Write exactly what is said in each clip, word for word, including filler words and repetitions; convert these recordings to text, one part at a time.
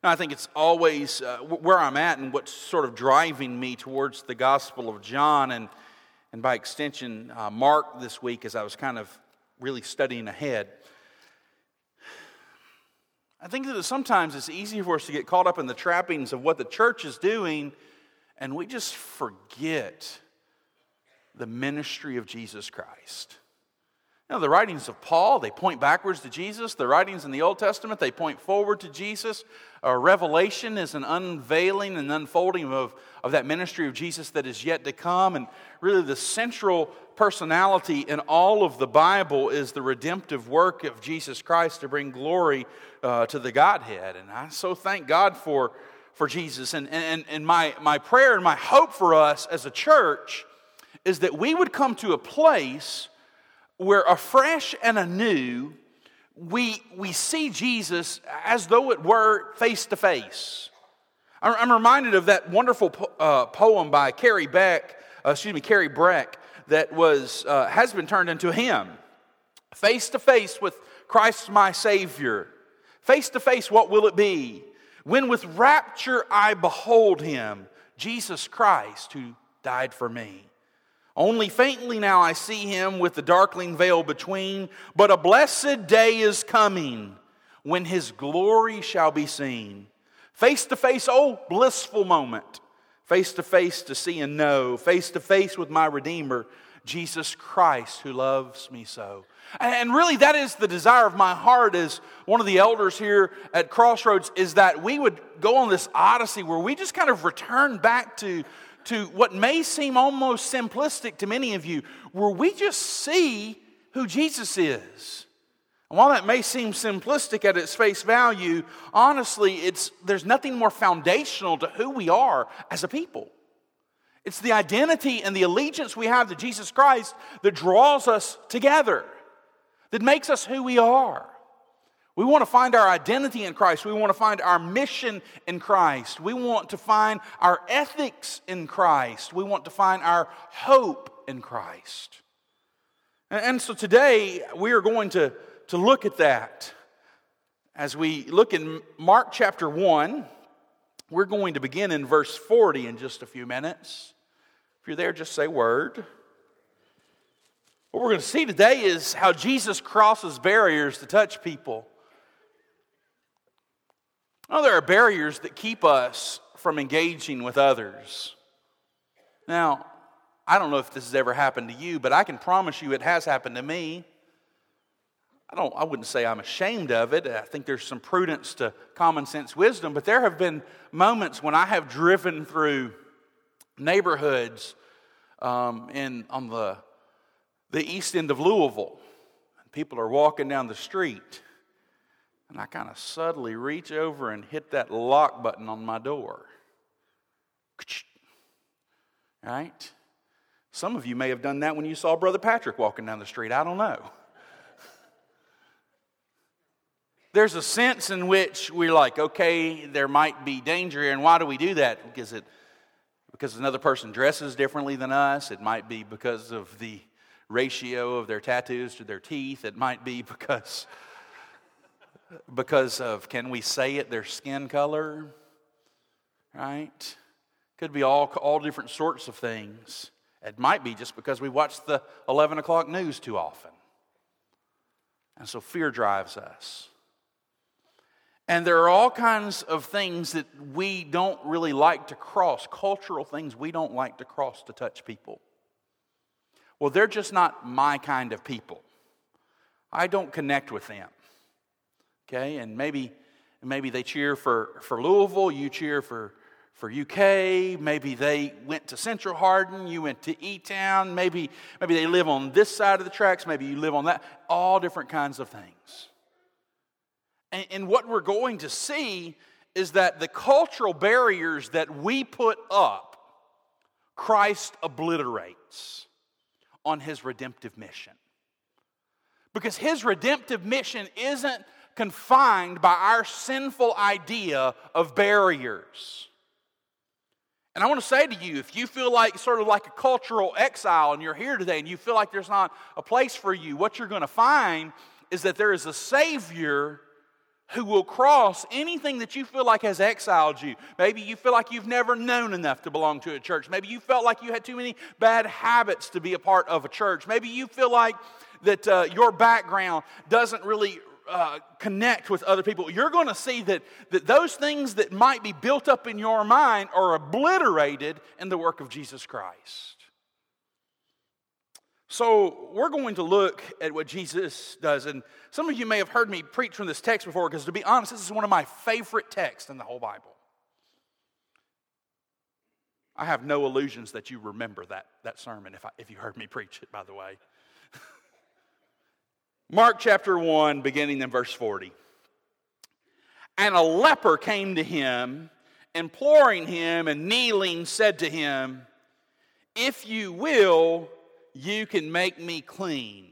Now, I think it's always uh, where I'm at and what's sort of driving me towards the Gospel of John and, and by extension, uh, Mark this week as I was kind of really studying ahead. I think that sometimes it's easy for us to get caught up in the trappings of what the church is doing, and we just forget the ministry of Jesus Christ. You know, the writings of Paul, they point backwards to Jesus. The writings in the Old Testament, they point forward to Jesus. Uh, Revelation is an unveiling and unfolding of, of that ministry of Jesus that is yet to come. And really the central personality in all of the Bible is the redemptive work of Jesus Christ to bring glory uh, to the Godhead. And I so thank God for, for Jesus. And, and, and my, my prayer and my hope for us as a church is that we would come to a place where afresh and anew, we, we see Jesus as though it were face to face. I'm reminded of that wonderful po- uh, poem by Carrie Beck, uh, excuse me, Carrie Breck, that was uh, has been turned into a hymn. Face to face with Christ my Savior. Face to face, what will it be? When with rapture I behold Him, Jesus Christ who died for me. Only faintly now I see Him with the darkling veil between, but a blessed day is coming when His glory shall be seen. Face to face, oh blissful moment. Face to face to see and know. Face to face with my Redeemer, Jesus Christ who loves me so. And really that is the desire of my heart as one of the elders here at Crossroads, is that we would go on this odyssey where we just kind of return back to to what may seem almost simplistic to many of you, where we just see who Jesus is. And while that may seem simplistic at its face value, honestly, it's there's nothing more foundational to who we are as a people. It's the identity and the allegiance we have to Jesus Christ that draws us together, that makes us who we are. We want to find our identity in Christ. We want to find our mission in Christ. We want to find our ethics in Christ. We want to find our hope in Christ. And, and so today we are going to, to look at that. As we look in Mark chapter one, we're going to begin in verse forty in just a few minutes. If you're there, just say word. What we're going to see today is how Jesus crosses barriers to touch people. Now, there are barriers that keep us from engaging with others. Now, I don't know if this has ever happened to you, but I can promise you it has happened to me. I don't. I wouldn't say I'm ashamed of it. I think there's some prudence to common sense wisdom, but there have been moments when I have driven through neighborhoods um, in on the the east end of Louisville, and people are walking down the street. And I kind of subtly reach over and hit that lock button on my door. Right? Some of you may have done that when you saw Brother Patrick walking down the street. I don't know. There's a sense in which we're like, okay, there might be danger here. And why do we do that? Because it, because another person dresses differently than us. It might be because of the ratio of their tattoos to their teeth. It might be because... Because of, can we say it, their skin color, right? Could be all, all different sorts of things. It might be just because we watch the eleven o'clock news too often. And so fear drives us. And there are all kinds of things that we don't really like to cross, cultural things we don't like to cross to touch people. Well, they're just not my kind of people. I don't connect with them. Okay, and maybe maybe they cheer for, for Louisville, you cheer for, for U K, maybe they went to Central Hardin, you went to E-Town, maybe, maybe they live on this side of the tracks, maybe you live on that, all different kinds of things. And, and what we're going to see is that the cultural barriers that we put up, Christ obliterates on His redemptive mission. Because His redemptive mission isn't confined by our sinful idea of barriers. And I want to say to you, if you feel like sort of like a cultural exile and you're here today and you feel like there's not a place for you, what you're going to find is that there is a Savior who will cross anything that you feel like has exiled you. Maybe you feel like you've never known enough to belong to a church. Maybe you felt like you had too many bad habits to be a part of a church. Maybe you feel like that uh, your background doesn't really uh, connect with other people. You're going to see that, that those things that might be built up in your mind are obliterated in the work of Jesus Christ. So we're going to look at what Jesus does. And some of you may have heard me preach from this text before, because to be honest, this is one of my favorite texts in the whole Bible. I have no illusions that you remember that, that sermon if, I, if you heard me preach it, by the way. Mark chapter one, beginning in verse forty. And a leper came to him, imploring him, and kneeling said to him, "If you will, you can make me clean."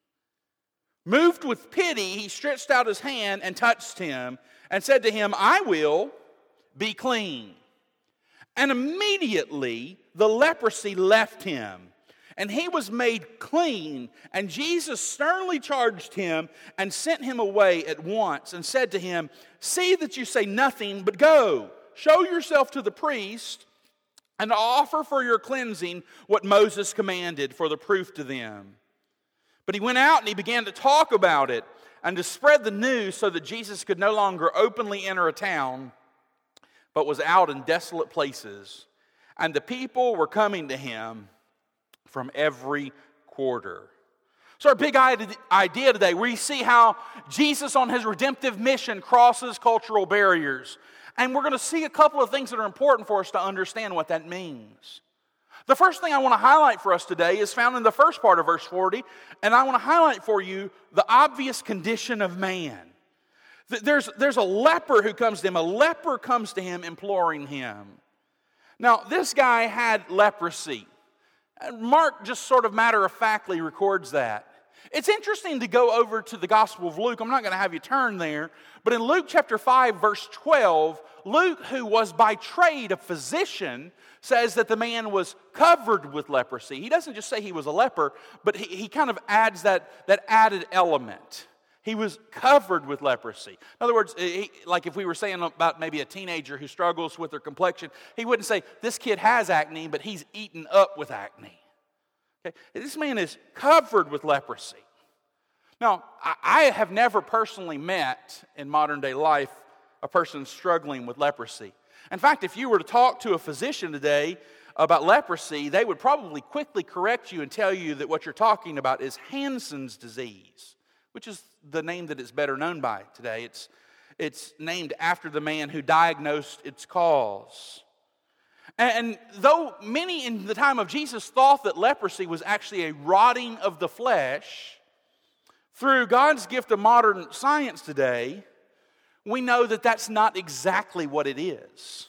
Moved with pity, he stretched out his hand and touched him and said to him, "I will, be clean." And immediately the leprosy left him, and he was made clean. And Jesus sternly charged him and sent him away at once and said to him, "See that you say nothing, but go, show yourself to the priest, and offer for your cleansing what Moses commanded for the proof to them." But he went out and he began to talk about it and to spread the news, so that Jesus could no longer openly enter a town, but was out in desolate places. And the people were coming to him from every quarter. So our big idea today, we see how Jesus on his redemptive mission crosses cultural barriers. And we're going to see a couple of things that are important for us to understand what that means. The first thing I want to highlight for us today is found in the first part of verse forty, and I want to highlight for you the obvious condition of man. There's, there's a leper who comes to him. A leper comes to him imploring him. Now, this guy had leprosy. Mark just sort of matter-of-factly records that. It's interesting to go over to the Gospel of Luke. I'm not going to have you turn there. But in Luke chapter five, verse twelve, Luke, who was by trade a physician, says that the man was covered with leprosy. He doesn't just say he was a leper, but he, he kind of adds that, that added element. He was covered with leprosy. In other words, he, like if we were saying about maybe a teenager who struggles with their complexion, he wouldn't say, this kid has acne, but he's eaten up with acne. Okay? This man is covered with leprosy. Now, I have never personally met in modern day life a person struggling with leprosy. In fact, if you were to talk to a physician today about leprosy, they would probably quickly correct you and tell you that what you're talking about is Hansen's disease, which is the name that it's better known by today. It's, it's named after the man who diagnosed its cause. And though many in the time of Jesus thought that leprosy was actually a rotting of the flesh, through God's gift of modern science today, we know that that's not exactly what it is.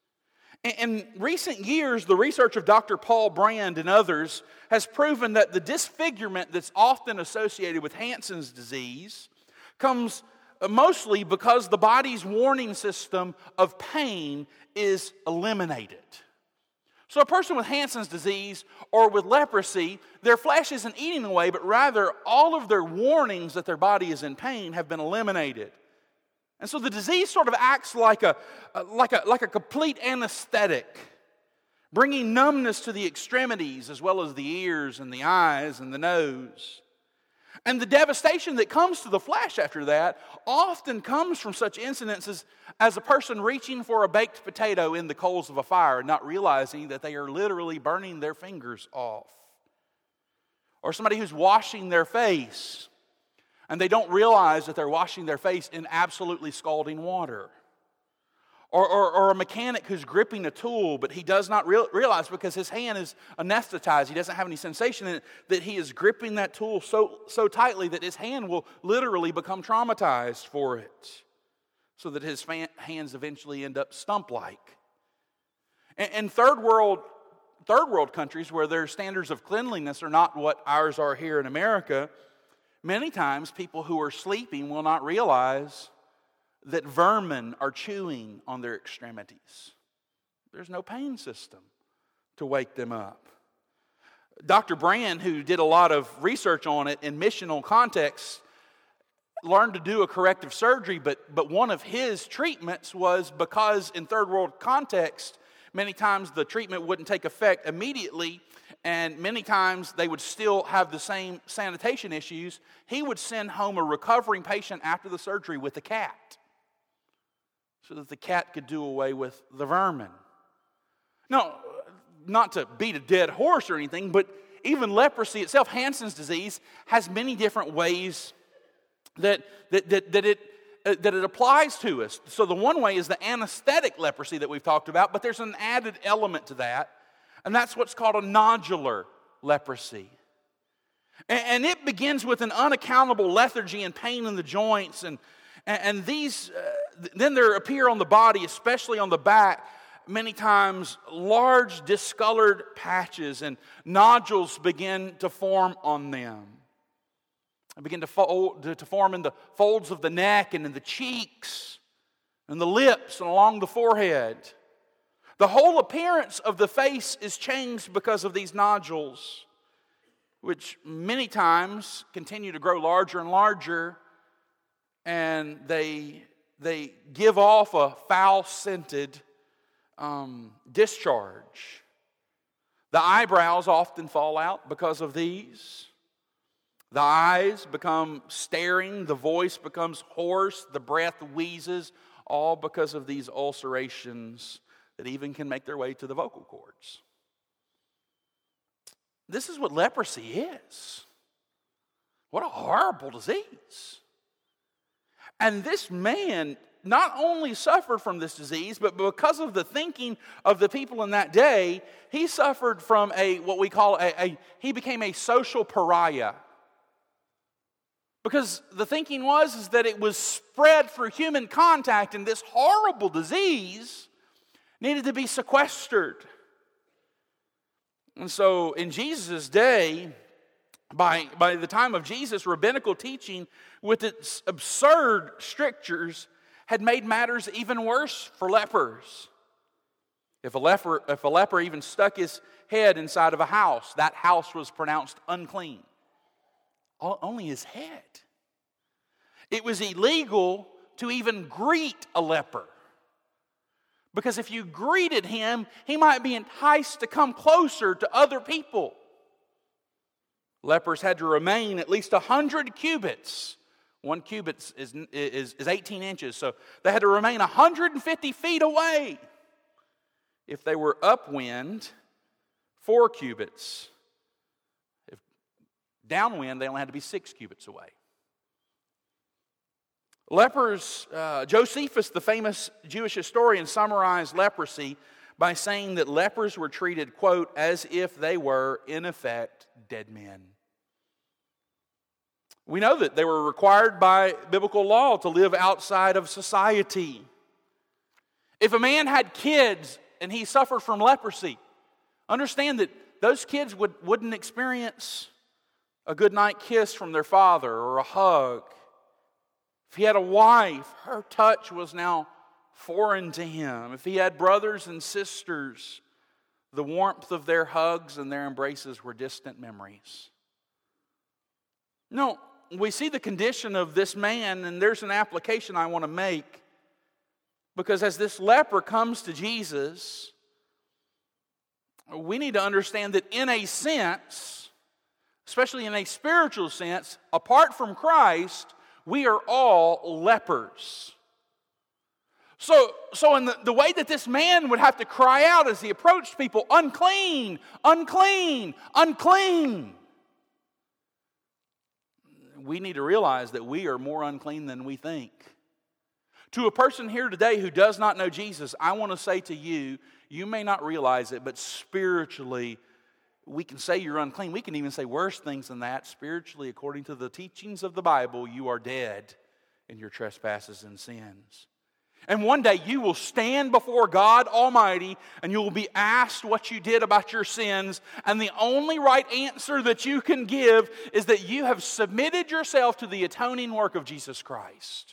In recent years, the research of Doctor Paul Brand and others has proven that the disfigurement that's often associated with Hansen's disease comes mostly because the body's warning system of pain is eliminated. So a person with Hansen's disease or with leprosy, their flesh isn't eating away, but rather all of their warnings that their body is in pain have been eliminated. And so the disease sort of acts like a, like a, like a complete anesthetic, bringing numbness to the extremities as well as the ears and the eyes and the nose. And the devastation that comes to the flesh after that often comes from such incidences as a person reaching for a baked potato in the coals of a fire and not realizing that they are literally burning their fingers off. Or somebody who's washing their face and they don't realize that they're washing their face in absolutely scalding water. Or, or, or a mechanic who's gripping a tool, but he does not real, realize because his hand is anesthetized, he doesn't have any sensation in it, that he is gripping that tool so, so tightly that his hand will literally become traumatized for it, so that his fan, hands eventually end up stump-like. And, and third world, third world countries where their standards of cleanliness are not what ours are here in America, many times people who are sleeping will not realize that vermin are chewing on their extremities. There's no pain system to wake them up. Doctor Brand, who did a lot of research on it in missional contexts, learned to do a corrective surgery, but, but one of his treatments was because in third world context, many times the treatment wouldn't take effect immediately, and many times they would still have the same sanitation issues. He would send home a recovering patient after the surgery with a cat so that the cat could do away with the vermin. Now, not to beat a dead horse or anything, but even leprosy itself, Hansen's disease, has many different ways that, that, that, that, it, uh, that it applies to us. So the one way is the anesthetic leprosy that we've talked about, but there's an added element to that, and that's what's called a nodular leprosy. And, and it begins with an unaccountable lethargy and pain in the joints, and, and, and these, uh, then there appear on the body, especially on the back, many times large discolored patches, and nodules begin to form on them. They begin to, fold, to form in the folds of the neck and in the cheeks and the lips and along the forehead. The whole appearance of the face is changed because of these nodules, which many times continue to grow larger and larger, and they, they give off a foul-scented Um, discharge. The eyebrows often fall out because of these. The eyes become staring, the voice becomes hoarse, the breath wheezes, all because of these ulcerations that even can make their way to the vocal cords. This is what leprosy is. What a horrible disease. And this man not only suffered from this disease, but because of the thinking of the people in that day, he suffered from a, what we call a, a he became a social pariah. Because the thinking was is that it was spread through human contact, and this horrible disease needed to be sequestered. And so in Jesus' day, by, by the time of Jesus, rabbinical teaching with its absurd strictures had made matters even worse for lepers. If a leper, if a leper even stuck his head inside of a house, that house was pronounced unclean. Only his head. It was illegal to even greet a leper. Because if you greeted him, he might be enticed to come closer to other people. Lepers had to remain at least one hundred cubits. One cubit is, is, is eighteen inches, so they had to remain one hundred fifty feet away. If they were upwind, four cubits. If downwind, they only had to be six cubits away. Lepers, uh, Josephus, the famous Jewish historian, summarized leprosy by saying that lepers were treated, quote, as if they were, in effect, dead men. We know that they were required by biblical law to live outside of society. If a man had kids and he suffered from leprosy, understand that those kids would, wouldn't experience a goodnight kiss from their father or a hug. If he had a wife, her touch was now foreign to him. If he had brothers and sisters, the warmth of their hugs and their embraces were distant memories. No. We see the condition of this man, and there's an application I want to make. Because as this leper comes to Jesus, we need to understand that in a sense, especially in a spiritual sense, apart from Christ, we are all lepers. So, so in the, the way that this man would have to cry out as he approached people, unclean, unclean, unclean. We need to realize that we are more unclean than we think. To a person here today who does not know Jesus, I want to say to you, you may not realize it, but spiritually, we can say you're unclean. We can even say worse things than that. Spiritually, according to the teachings of the Bible, you are dead in your trespasses and sins. And one day you will stand before God Almighty and you will be asked what you did about your sins. And the only right answer that you can give is that you have submitted yourself to the atoning work of Jesus Christ.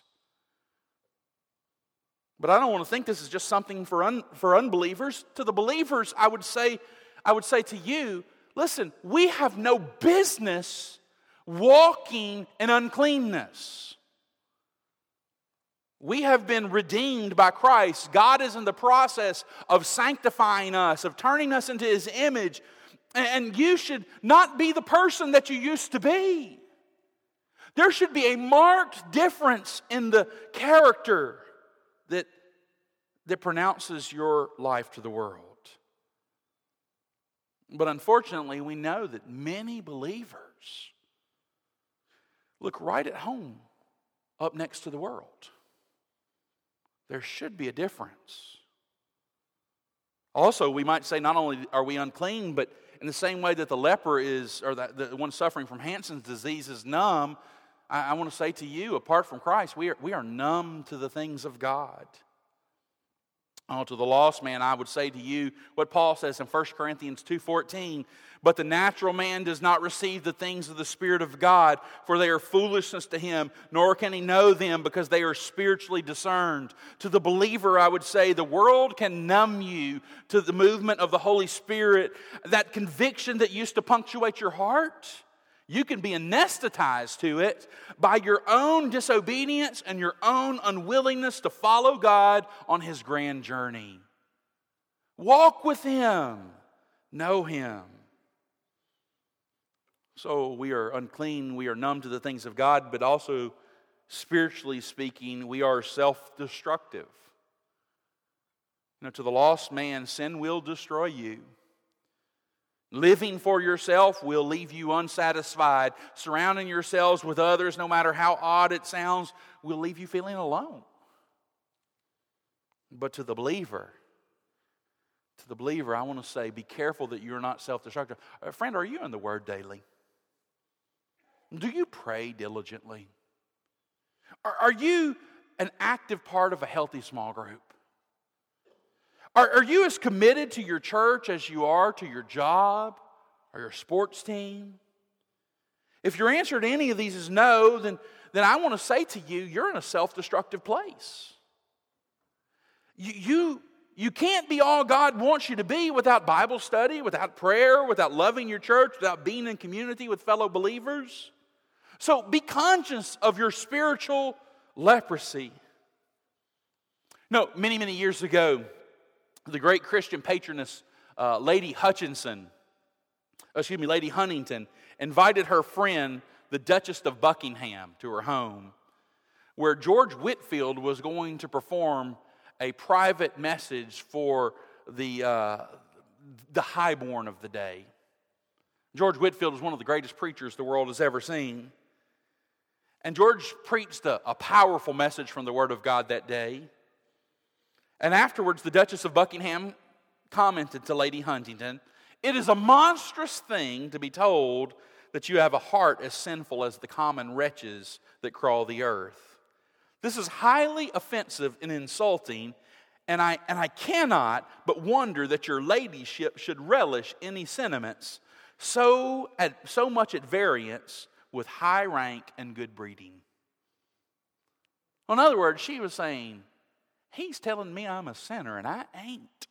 But I don't want to think this is just something for un, for unbelievers. To the believers, I would say, I would say to you, listen, we have no business walking in uncleanness. We have been redeemed by Christ. God is in the process of sanctifying us, of turning us into His image. And you should not be the person that you used to be. There should be a marked difference in the character that, that pronounces your life to the world. But unfortunately, we know that many believers look right at home up next to the world. There should be a difference. Also, we might say not only are we unclean, but in the same way that the leper is, or the, the one suffering from Hansen's disease is numb, I, I want to say to you, apart from Christ, we are, we are numb to the things of God. Oh, to the lost man, I would say to you what Paul says in First Corinthians two fourteen, but the natural man does not receive the things of the Spirit of God, for they are foolishness to him, nor can he know them because they are spiritually discerned. To the believer, I would say the world can numb you to the movement of the Holy Spirit, that conviction that used to punctuate your heart. You can be anesthetized to it by your own disobedience and your own unwillingness to follow God on His grand journey. Walk with Him. Know Him. So we are unclean, we are numb to the things of God, but also, spiritually speaking, we are self-destructive. You know, to the lost man, sin will destroy you. Living for yourself will leave you unsatisfied. Surrounding yourselves with others, no matter how odd it sounds, will leave you feeling alone. But to the believer, to the believer, I want to say, be careful that you're not self-destructive. Uh, friend, are you in the Word daily? Do you pray diligently? Are, are you an active part of a healthy small group? Are, are you as committed to your church as you are to your job or your sports team? If your answer to any of these is no, then, then I want to say to you, you're in a self-destructive place. You, you, you can't be all God wants you to be without Bible study, without prayer, without loving your church, without being in community with fellow believers. So be conscious of your spiritual leprosy. No, many, many years ago, the great Christian patroness, uh, Lady Hutchinson, excuse me, Lady Huntington, invited her friend, the Duchess of Buckingham, to her home, where George Whitefield was going to perform a private message for the, uh, the highborn of the day. George Whitefield was one of the greatest preachers the world has ever seen. And George preached a, a powerful message from the Word of God that day. And afterwards, the Duchess of Buckingham commented to Lady Huntington, "It is a monstrous thing to be told that you have a heart as sinful as the common wretches that crawl the earth. This is highly offensive and insulting, and I, and I cannot but wonder that your ladyship should relish any sentiments so, at, so much at variance with high rank and good breeding." In other words, she was saying, he's telling me I'm a sinner and I ain't.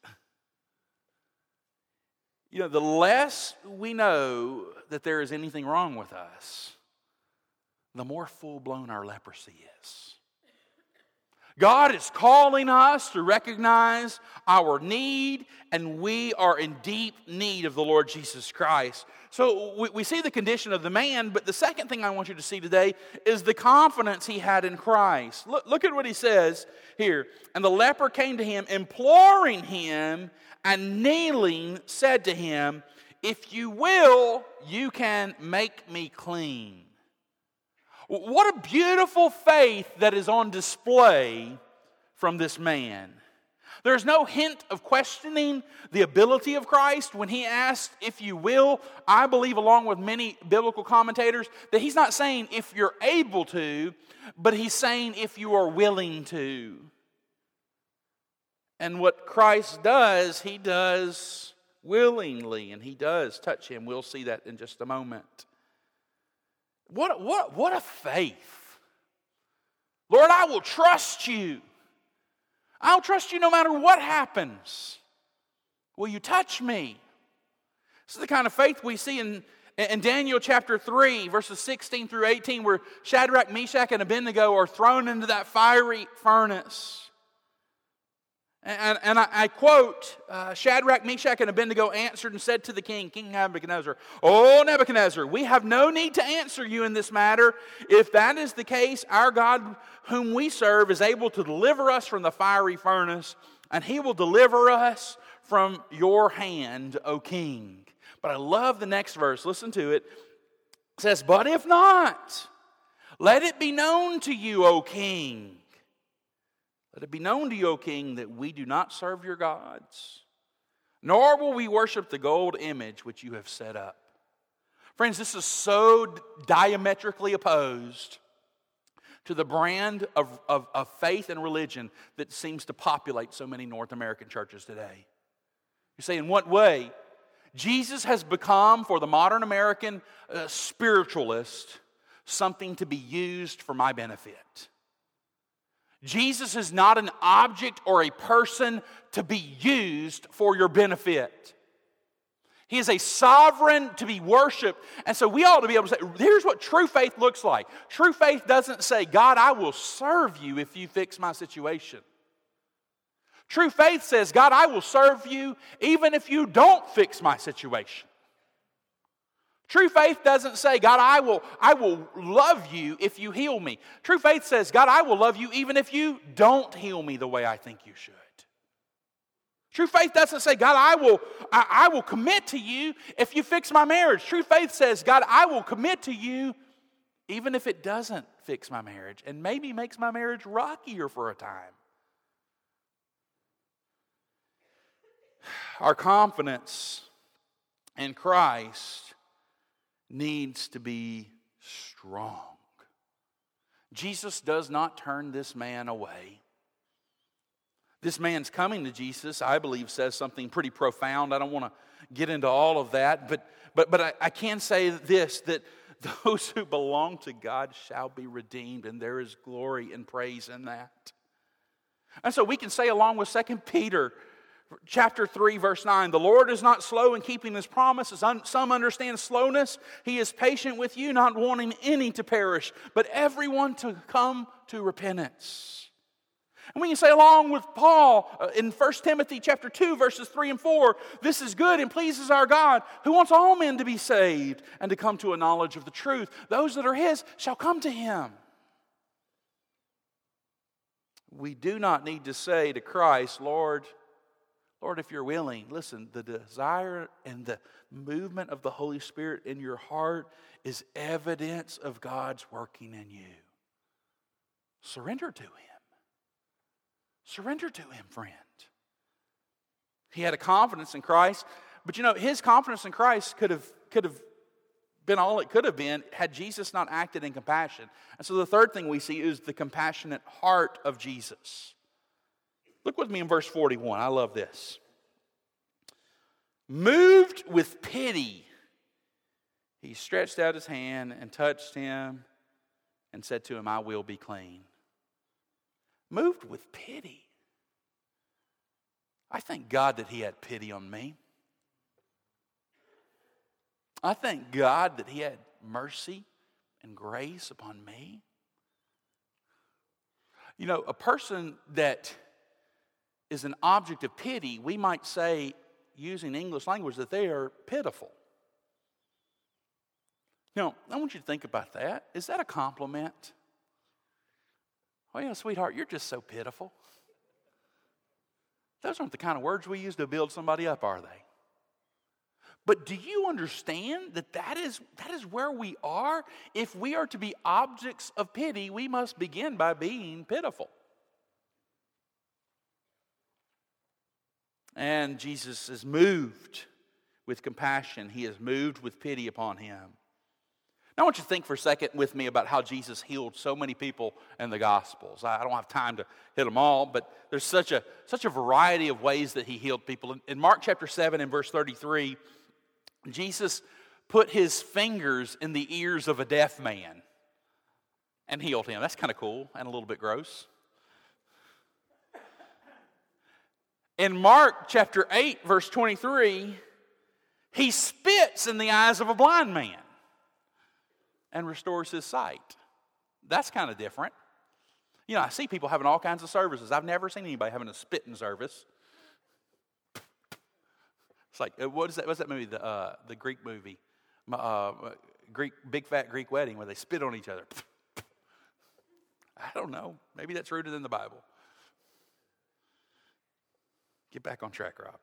You know, the less we know that there is anything wrong with us, the more full-blown our leprosy is. God is calling us to recognize our need, and we are in deep need of the Lord Jesus Christ. So we, we see the condition of the man, but the second thing I want you to see today is the confidence he had in Christ. Look, look at what he says here. "And the leper came to him, imploring him, and kneeling said to him, 'If you will, you can make me clean.'" What a beautiful faith that is on display from this man. There's no hint of questioning the ability of Christ when he asked, "If you will." I believe, along with many biblical commentators, that he's not saying if you're able to, but he's saying if you are willing to. And what Christ does, he does willingly, and he does touch him. We'll see that in just a moment. What, what, what a faith. Lord, I will trust you. I'll trust you no matter what happens. Will you touch me? This is the kind of faith we see in In Daniel chapter three, verses sixteen through eighteen, where Shadrach, Meshach, and Abednego are thrown into that fiery furnace. And, and I, I quote, uh, Shadrach, Meshach, and Abednego answered and said to the king, King Nebuchadnezzar, "O Nebuchadnezzar, we have no need to answer you in this matter. If that is the case, our God whom we serve is able to deliver us from the fiery furnace, and he will deliver us from your hand, O king." But I love the next verse. Listen to it. It says, "But if not, let it be known to you, O king. Let it be known to you, O king, that we do not serve your gods, nor will we worship the gold image which you have set up." Friends, this is so diametrically opposed to the brand of, of, of faith and religion that seems to populate so many North American churches today. You say, in what way? Jesus has become, for the modern American uh, spiritualist, something to be used for my benefit. Jesus is not an object or a person to be used for your benefit. He is a sovereign to be worshiped. And so we ought to be able to say, here's what true faith looks like. True faith doesn't say, God, I will serve you if you fix my situation. True faith says, God, I will serve you even if you don't fix my situation. True faith doesn't say, God, I will, I will love you if you heal me. True faith says, God, I will love you even if you don't heal me the way I think you should. True faith doesn't say, God, I will, I, I will commit to you if you fix my marriage. True faith says, God, I will commit to you even if it doesn't fix my marriage and maybe makes my marriage rockier for a time. Our confidence in Christ needs to be strong. Jesus does not turn this man away. This man's coming to Jesus, I believe, says something pretty profound. I don't want to get into all of that, but but but I, I can say this, that those who belong to God shall be redeemed, and there is glory and praise in that. And so we can say, along with Second Peter chapter three, verse nine, "The Lord is not slow in keeping his promises. Some understand slowness. He is patient with you, not wanting any to perish, but everyone to come to repentance." And we can say, along with Paul uh, in First Timothy chapter two, verses three and four, "This is good and pleases our God, who wants all men to be saved and to come to a knowledge of the truth. Those that are his shall come to him." We do not need to say to Christ, Lord, Lord, if you're willing. Listen, the desire and the movement of the Holy Spirit in your heart is evidence of God's working in you. Surrender to him. Surrender to him, friend. He had a confidence in Christ, but you know, his confidence in Christ could have, could have been all it could have been had Jesus not acted in compassion. And so the third thing we see is the compassionate heart of Jesus. Look with me in verse forty-one. I love this. "Moved with pity, he stretched out his hand and touched him and said to him, I will be clean." Moved with pity. I thank God that he had pity on me. I thank God that he had mercy and grace upon me. You know, a person that is an object of pity, we might say, using English language, that they are pitiful. Now, I want you to think about that. Is that a compliment? Oh yeah, sweetheart, you're just so pitiful. Those aren't the kind of words we use to build somebody up, are they? But do you understand that that is, that is where we are? If we are to be objects of pity, we must begin by being pitiful. And Jesus is moved with compassion. He is moved with pity upon him. Now I want you to think for a second with me about how Jesus healed so many people in the Gospels. I don't have time to hit them all, but there's such a, such a variety of ways that he healed people. In Mark chapter seven and verse thirty-three, Jesus put his fingers in the ears of a deaf man and healed him. That's kind of cool and a little bit gross. In Mark chapter eight, verse twenty-three, He spits in the eyes of a blind man and restores his sight. That's kind of different. You know, I see people having all kinds of services. I've never seen anybody having a spitting service. It's like, what is that? What's that movie? The uh, the Greek movie, uh, Greek big fat Greek wedding where they spit on each other. I don't know. Maybe that's rooted in the Bible. Get back on track, Rob.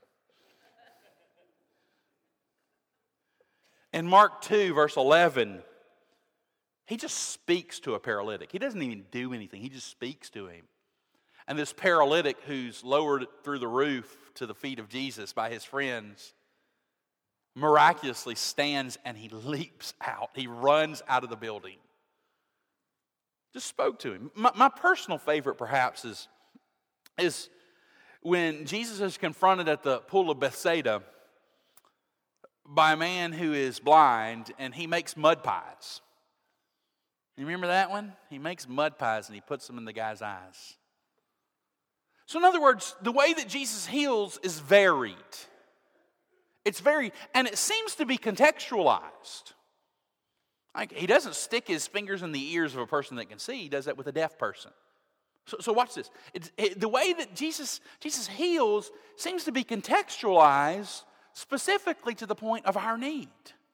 In Mark two, verse eleven, he just speaks to a paralytic. He doesn't even do anything. He just speaks to him. And this paralytic who's lowered through the roof to the feet of Jesus by his friends miraculously stands and he leaps out. He runs out of the building. Just spoke to him. My, my personal favorite, perhaps, is, is when Jesus is confronted at the pool of Bethsaida by a man who is blind, and he makes mud pies. You remember that one? He makes mud pies and he puts them in the guy's eyes. So in other words, the way that Jesus heals is varied. It's very, and it seems to be contextualized. Like, he doesn't stick his fingers in the ears of a person that can see. He does that with a deaf person. So, so watch this. It's, it, the way that Jesus, Jesus heals seems to be contextualized specifically to the point of our need.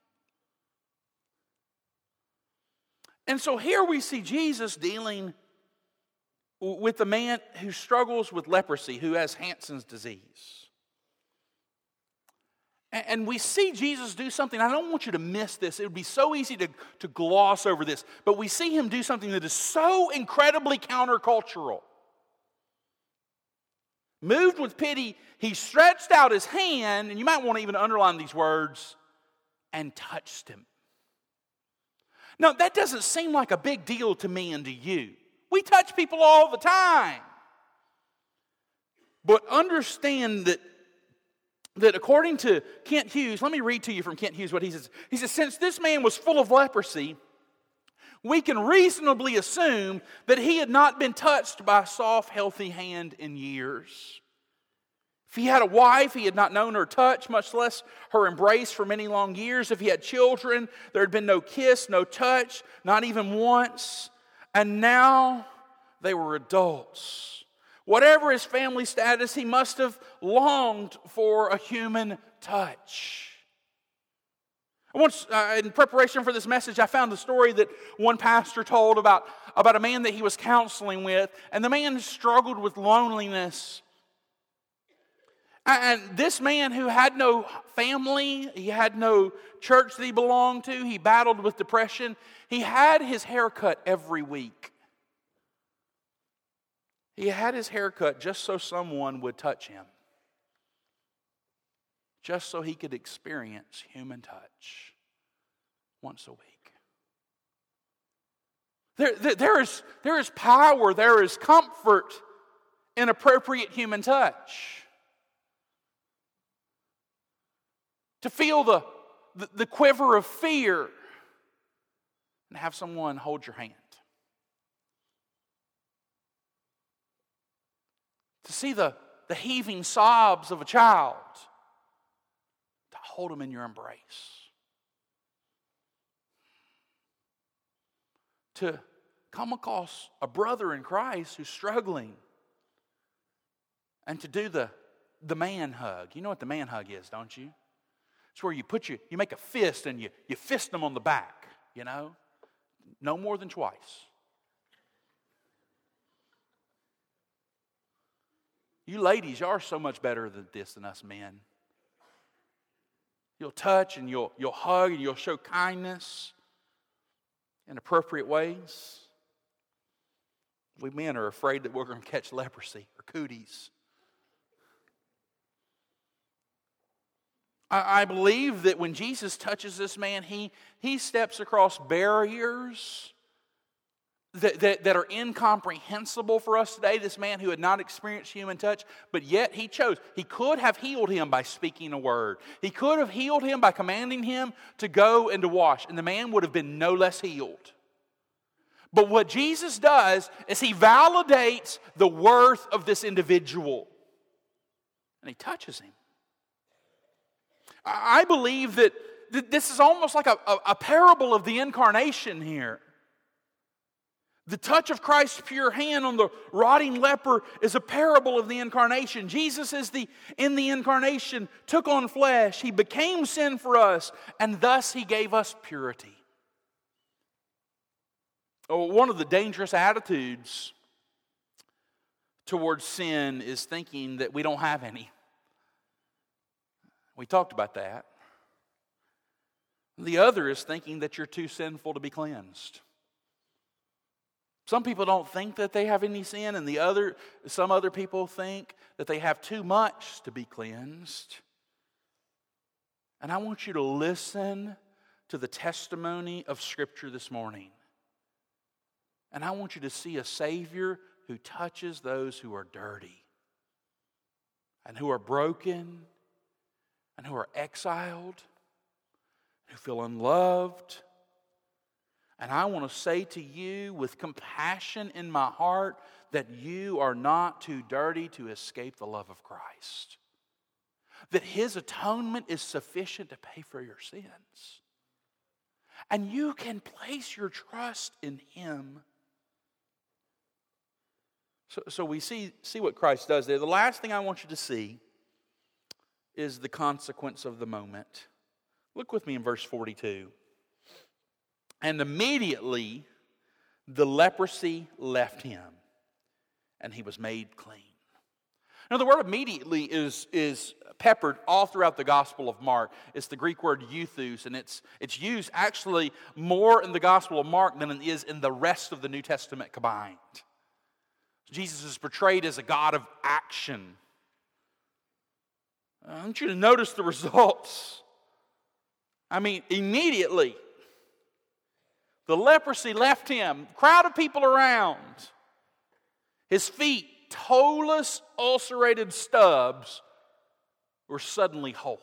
And so here we see Jesus dealing with the man who struggles with leprosy, who has Hansen's disease. And we see Jesus do something. I don't want you to miss this. It would be so easy to, to gloss over this. But we see him do something that is so incredibly countercultural. Moved with pity, he stretched out his hand, and you might want to even underline these words, and touched him. Now, that doesn't seem like a big deal to me and to you. We touch people all the time. But understand that, that according to Kent Hughes, let me read to you from Kent Hughes what he says. He says, since this man was full of leprosy, we can reasonably assume that he had not been touched by a soft, healthy hand in years. If he had a wife, he had not known her touch, much less her embrace for many long years. If he had children, there had been no kiss, no touch, not even once. And now they were adults. Whatever his family status, he must have longed for a human touch. Once, uh, in preparation for this message, I found the story that one pastor told about, about a man that he was counseling with, and the man struggled with loneliness. And this man who had no family, he had no church that he belonged to, he battled with depression. He had his hair cut every week. He had his hair cut just so someone would touch him. Just so he could experience human touch once a week. There, there, there, is, there is power, there is comfort in appropriate human touch. To feel the, the, the quiver of fear and have someone hold your hand. To see the, the heaving sobs of a child. To hold them in your embrace. To come across a brother in Christ who's struggling. And to do the, the man hug. You know what the man hug is, don't you? It's where you put your, you make a fist and you, you fist them on the back, you know? No more than twice. You ladies, you are so much better than this than us men. You'll touch and you'll, you'll hug and you'll show kindness in appropriate ways. We men are afraid that we're going to catch leprosy or cooties. I believe that when Jesus touches this man, he, he steps across barriers that, that, that are incomprehensible for us today. This man who had not experienced human touch, but yet he chose. He could have healed him by speaking a word. He could have healed him by commanding him to go and to wash, and the man would have been no less healed. But what Jesus does is he validates the worth of this individual, and he touches him. I believe that this is almost like a, a, a parable of the incarnation here. The touch of Christ's pure hand on the rotting leper is a parable of the incarnation. Jesus is the in the incarnation, took on flesh. He became sin for us, and thus He gave us purity. Oh, one of the dangerous attitudes towards sin is thinking that we don't have any. We talked about that. The other is thinking that you're too sinful to be cleansed. Some people don't think that they have any sin, and the other, some other people think that they have too much to be cleansed. And I want you to listen to the testimony of Scripture this morning. And I want you to see a Savior who touches those who are dirty and who are broken and who are exiled, who feel unloved. And I want to say to you with compassion in my heart that you are not too dirty to escape the love of Christ. That His atonement is sufficient to pay for your sins. And you can place your trust in Him. So, so we see, see what Christ does there. The last thing I want you to see is the consequence of the moment. Look with me in verse forty-two. And immediately the leprosy left him, and he was made clean. Now the word immediately is, is peppered all throughout the Gospel of Mark. It's the Greek word euthus, and it's, it's used actually more in the Gospel of Mark than it is in the rest of the New Testament combined. Jesus is portrayed as a God of action. I want you to notice the results. I mean, immediately the leprosy left him. Crowd of people around. His feet, toeless, ulcerated stubs, were suddenly whole.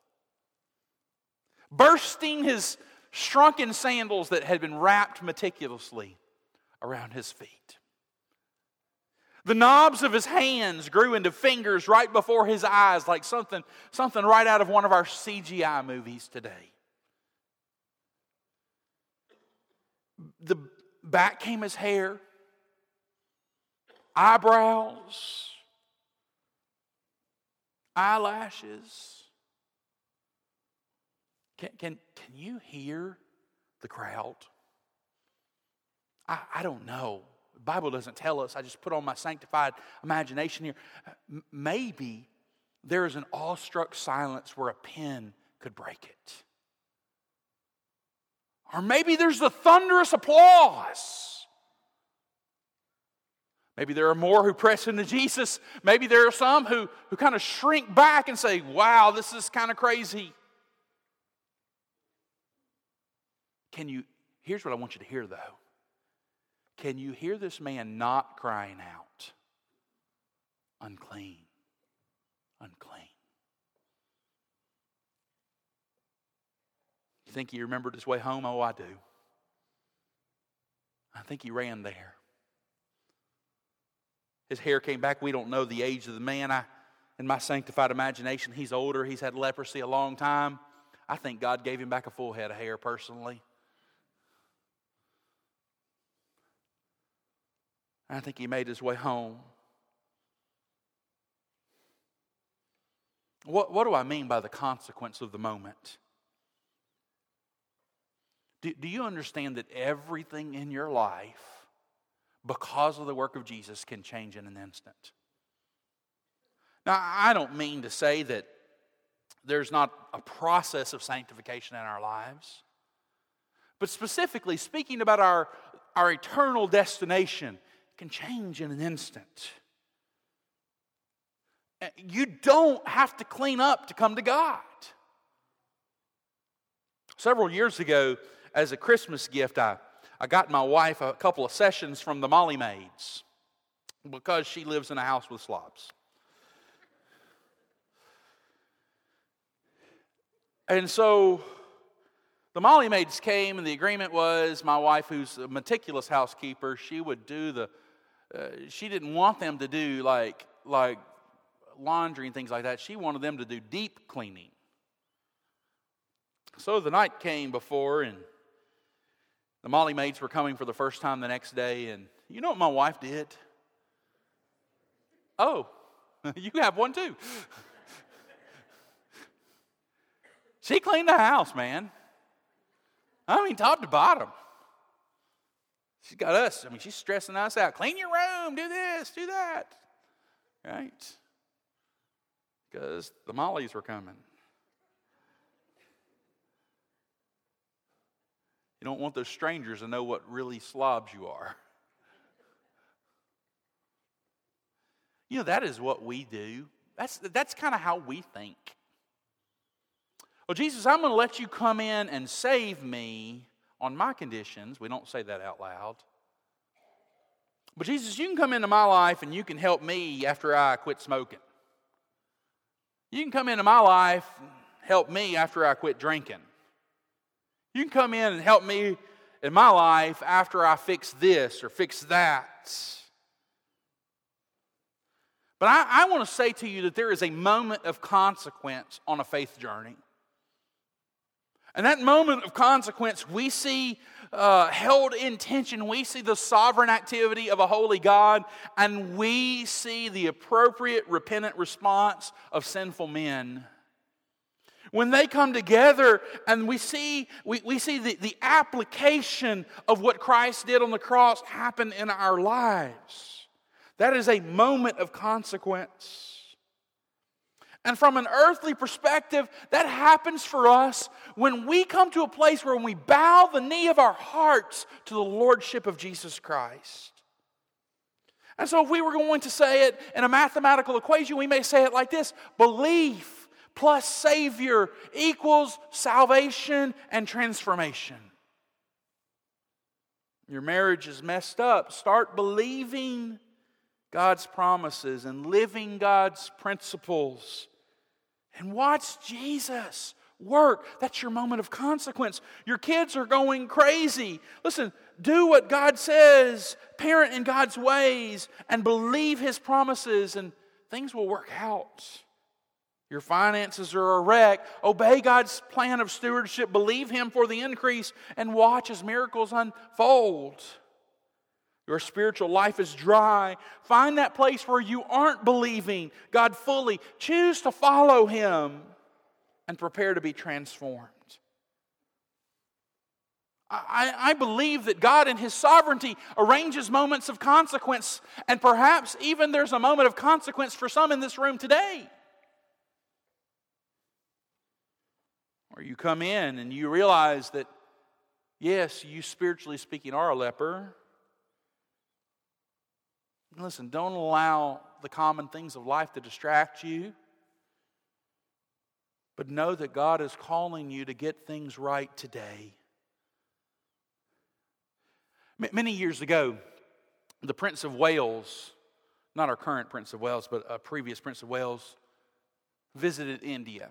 Bursting his shrunken sandals that had been wrapped meticulously around his feet. The knobs of his hands grew into fingers right before his eyes, like something, something right out of one of our C G I movies today. The back came his hair, eyebrows, eyelashes. Can, can, can you hear the crowd? I, I don't know. The Bible doesn't tell us. I just put on my sanctified imagination here. Maybe there is an awestruck silence where a pin could break it. Or maybe there's the thunderous applause. Maybe there are more who press into Jesus. Maybe there are some who, who kind of shrink back and say, wow, this is kind of crazy. Can you, here's what I want you to hear though. Can you hear this man not crying out, unclean, unclean? You think he remembered his way home? Oh, I do. I think he ran there. His hair came back. We don't know the age of the man. I, in my sanctified imagination, he's older. He's had leprosy a long time. I think God gave him back a full head of hair personally. I think he made his way home. What, what do I mean by the consequence of the moment? Do, do you understand that everything in your life, because of the work of Jesus, can change in an instant? Now, I don't mean to say that there's not a process of sanctification in our lives. But specifically, speaking about our, our eternal destination, can change in an instant. You don't have to clean up to come to God. Several years ago, as a Christmas gift, I, I got my wife a couple of sessions from the Molly Maids because she lives in a house with slobs. And so the Molly Maids came, and the agreement was my wife, who's a meticulous housekeeper, she would do the Uh, she didn't want them to do like, like laundry and things like that. She wanted them to do deep cleaning. So the night came before, and the Molly maids were coming for the first time the next day, and you know what my wife did? Oh, you have one too. She cleaned the house, man. I mean, top to bottom. She's got us. I mean, she's stressing us out. Clean your room. Do this. Do that. Right? Because the Mollies were coming. You don't want those strangers to know what really slobs you are. You know, that is what we do. That's, that's kind of how we think. Well, Jesus, I'm going to let you come in and save me on my conditions. We don't say that out loud. But Jesus, you can come into my life and you can help me after I quit smoking. You can come into my life and help me after I quit drinking. You can come in and help me in my life after I fix this or fix that. But I, I want to say to you that there is a moment of consequence on a faith journey. And that moment of consequence we see uh, held in tension. We see the sovereign activity of a holy God, and we see the appropriate repentant response of sinful men. When they come together and we see, we, we see the, the application of what Christ did on the cross happen in our lives. That is a moment of consequence. And from an earthly perspective, that happens for us when we come to a place where we bow the knee of our hearts to the Lordship of Jesus Christ. And so if we were going to say it in a mathematical equation, we may say it like this: belief plus Savior equals salvation and transformation. Your marriage is messed up. Start believing God's promises and living God's principles. And watch Jesus work. That's your moment of consequence. Your kids are going crazy. Listen, do what God says. Parent in God's ways and believe His promises, and things will work out. Your finances are a wreck. Obey God's plan of stewardship. Believe Him for the increase and watch as miracles unfold. Your spiritual life is dry. Find that place where you aren't believing God fully. Choose to follow Him and prepare to be transformed. I, I believe that God in His sovereignty arranges moments of consequence, and perhaps even there's a moment of consequence for some in this room today. Or you come in and you realize that, yes, you spiritually speaking are a leper. Listen, don't allow the common things of life to distract you. But know that God is calling you to get things right today. M- many years ago, the Prince of Wales, not our current Prince of Wales, but a previous Prince of Wales, visited India.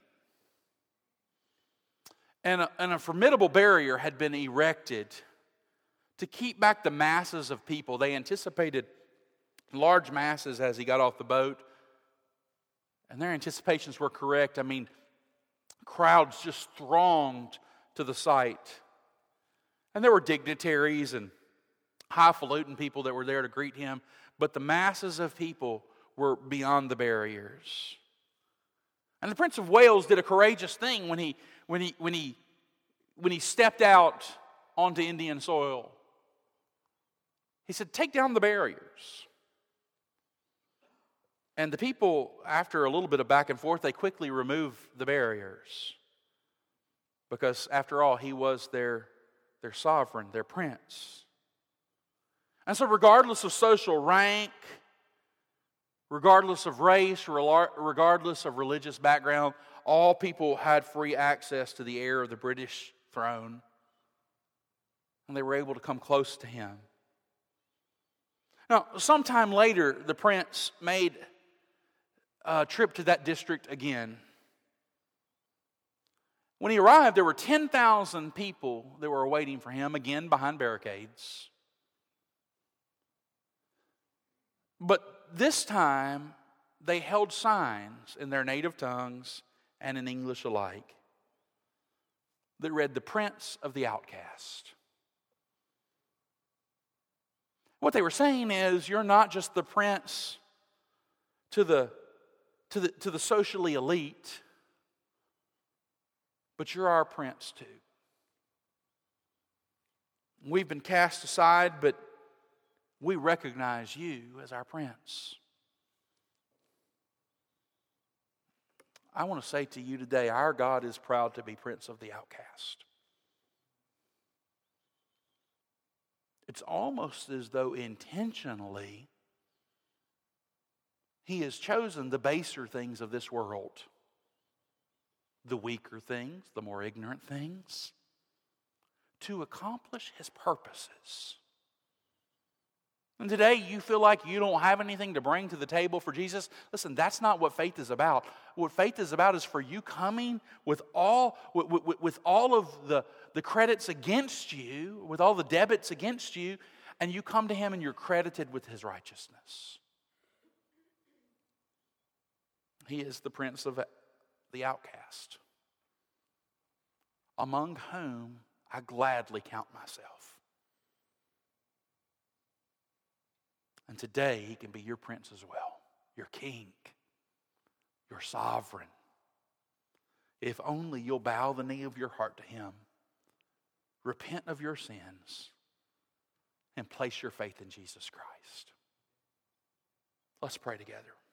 And a, and a formidable barrier had been erected to keep back the masses of people. They anticipated large masses as he got off the boat, and their anticipations were correct. I mean, crowds just thronged to the site. And there were dignitaries and highfalutin people that were there to greet him, but the masses of people were beyond the barriers. And the Prince of Wales did a courageous thing when he when he when he when he stepped out onto Indian soil. He said, "Take down the barriers." And the people, after a little bit of back and forth, they quickly removed the barriers. Because after all, he was their, their sovereign, their prince. And so regardless of social rank, regardless of race, regardless of religious background, all people had free access to the heir of the British throne. And they were able to come close to him. Now, sometime later, the prince made a trip to that district again. When he arrived, there were ten thousand people that were waiting for him, again behind barricades. But this time, they held signs in their native tongues and in English alike. that read, "The Prince of the Outcast." What they were saying is, you're not just the prince to the, to the, to the socially elite, but you're our prince too. We've been cast aside, but we recognize you as our prince. I want to say to you today, our God is proud to be Prince of the Outcast. It's almost as though intentionally He has chosen the baser things of this world, the weaker things, the more ignorant things, to accomplish His purposes. And today you feel like you don't have anything to bring to the table for Jesus. Listen, that's not what faith is about. What faith is about is for you coming with all, with, with, with all of the, the credits against you, with all the debits against you, and you come to Him and you're credited with His righteousness. He is the Prince of the Outcast, among whom I gladly count myself. And today He can be your prince as well, your king, your sovereign. If only you'll bow the knee of your heart to Him, repent of your sins, and place your faith in Jesus Christ. Let's pray together.